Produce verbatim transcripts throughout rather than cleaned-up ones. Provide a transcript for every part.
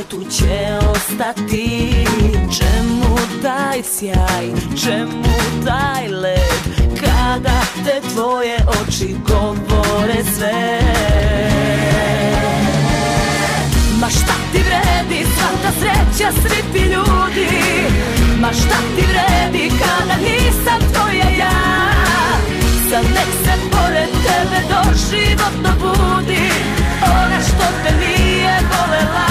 tu će ostati. Čemu taj sjaj, čemu taj let, kada te tvoje oči govore sve. Ma šta ti vredi sva ta sreća, svi ti ljudi? Ma šta ti vredi kada nisam tvoja ja? Sad nek se pored tebe doživotno budi ona što te nije volela.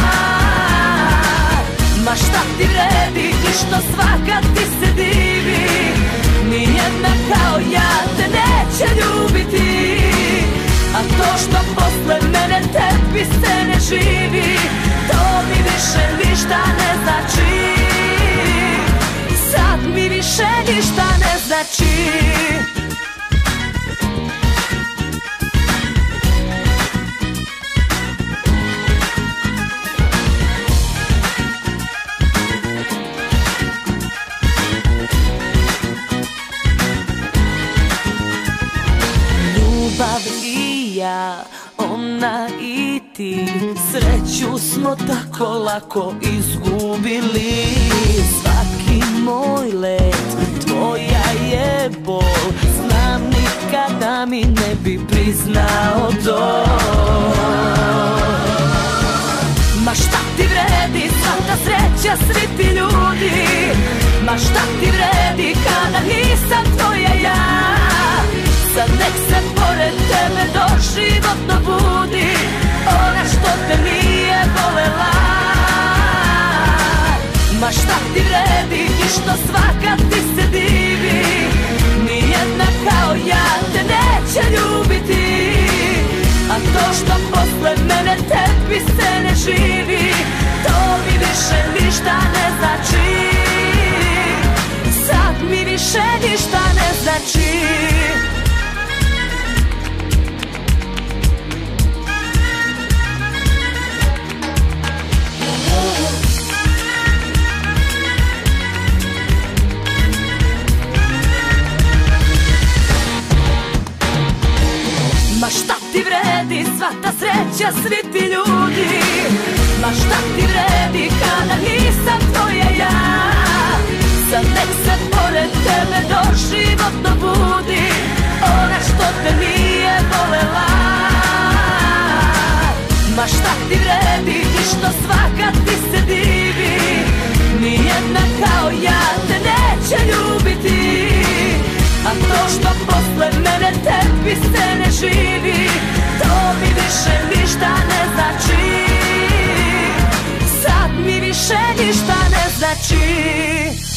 Ma šta ti vredi i što svaka ti se divi? Nijedna kao ja te neće ljubiti. A to što posle mene tebi se ne živi, to mi više ništa ne znači. Sad mi više ništa ne znači. Ljubav i ja, ona i ti, sreću smo tako lako izgubili. Svaki moj let, tvoja je bol, znam nikada mi ne bi priznao to. Ma šta ti vredi sva ta sreća, svi ti ljudi? Ma šta ti vredi kada nisam tvoja ja? Sad nek se pored tebe doživotno budi ona što te nije volela. Ma šta ti vredi i što svaka ti se divi? Nijedna kao ja te neće ljubiti. A to što posle mene tebi se ne živi, to mi više ništa ne znači. Sad mi više ništa ne znači. Ma šta ti vredi sva ta sreća, svi ti ljudi? Ma šta ti vredi kada nisam tvoja ja? Sad nek se pored tebe doživotno budi ona što te nije volela. Ma šta ti vredi i što svaka ti se divi? Nijedna kao ja te neće ljubiti. A to što posle mene tebi se ne živi, to mi više ništa ne znači. Sad mi više ništa ne znači.